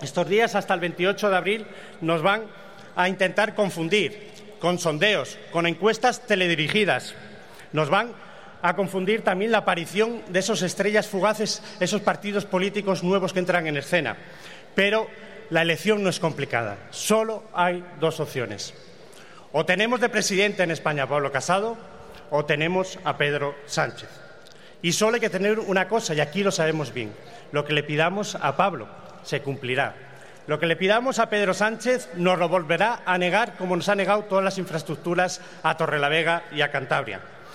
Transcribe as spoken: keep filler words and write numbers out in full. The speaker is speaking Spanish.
Estos días, hasta el veintiocho de abril, nos van a intentar confundir con sondeos, con encuestas teledirigidas. Nos van a confundir también la aparición de esas estrellas fugaces, esos partidos políticos nuevos que entran en escena. Pero la elección no es complicada. Solo hay dos opciones. O tenemos de presidente en España a Pablo Casado o tenemos a Pedro Sánchez. Y solo hay que tener una cosa, y aquí lo sabemos bien. Lo que le pidamos a Pablo se cumplirá. Lo que le pidamos a Pedro Sánchez nos lo volverá a negar como nos ha negado todas las infraestructuras a Torrelavega y a Cantabria.